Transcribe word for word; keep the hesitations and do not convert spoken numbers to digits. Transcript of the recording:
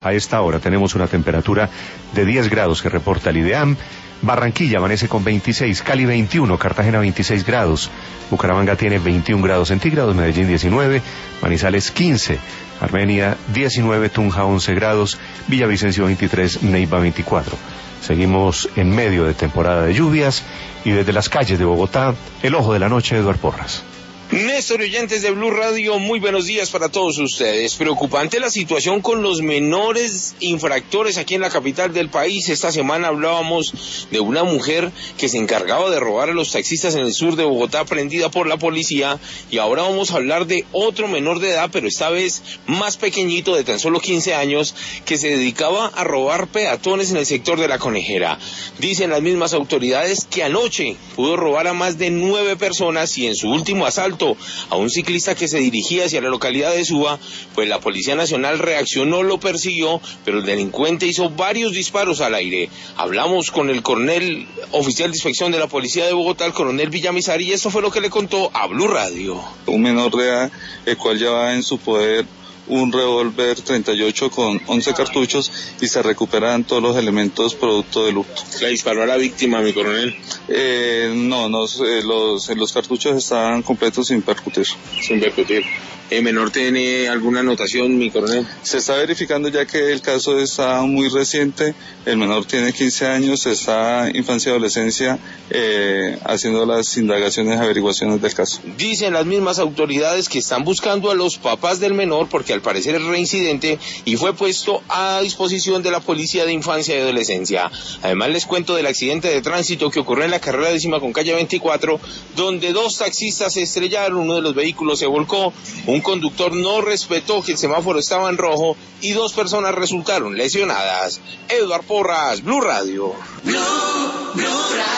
A esta hora tenemos una temperatura de diez grados que reporta el IDEAM. Barranquilla amanece con veintiséis, Cali veintiuno, Cartagena veintiséis grados, Bucaramanga tiene veintiún grados centígrados, Medellín diecinueve, Manizales quince, Armenia diecinueve, Tunja once grados, Villavicencio veintitrés, Neiva veinticuatro. Seguimos en medio de temporada de lluvias y desde las calles de Bogotá, el ojo de la noche, Eduardo Porras. Néstor y oyentes de Blue Radio, muy buenos días para todos ustedes. Preocupante la situación con los menores infractores aquí en la capital del país. Esta semana hablábamos de una mujer que se encargaba de robar a los taxistas en el sur de Bogotá, prendida por la policía, y ahora vamos a hablar de otro menor de edad, pero esta vez más pequeñito, de tan solo quince años, que se dedicaba a robar peatones en el sector de La Conejera. Dicen las mismas autoridades que anoche pudo robar a más de nueve personas y en su último asalto a un ciclista que se dirigía hacia la localidad de Suba, pues la Policía Nacional reaccionó, lo persiguió, pero el delincuente hizo varios disparos al aire. Hablamos con el coronel oficial de inspección de la Policía de Bogotá, el coronel Villamizar, y esto fue lo que le contó a Blue Radio. Un menor de edad, el cual llevaba en su poder un revólver treinta y ocho con once cartuchos y se recuperan todos los elementos producto del hurto. ¿Le disparó a la víctima, mi coronel? Eh, no, no eh, los, los cartuchos estaban completos sin percutir. Sin percutir. ¿El menor tiene alguna anotación, mi coronel? Se está verificando ya que el caso está muy reciente, el menor tiene quince años, está infancia y adolescencia eh, haciendo las indagaciones y averiguaciones del caso. Dicen las mismas autoridades que están buscando a los papás del menor porque al parecer es reincidente y fue puesto a disposición de la Policía de Infancia y Adolescencia. Además les cuento del accidente de tránsito que ocurrió en la carrera décima con calle veinticuatro, donde dos taxistas se estrellaron, uno de los vehículos se volcó, un conductor no respetó que el semáforo estaba en rojo y dos personas resultaron lesionadas. Eduardo Porras, Blue Radio. No.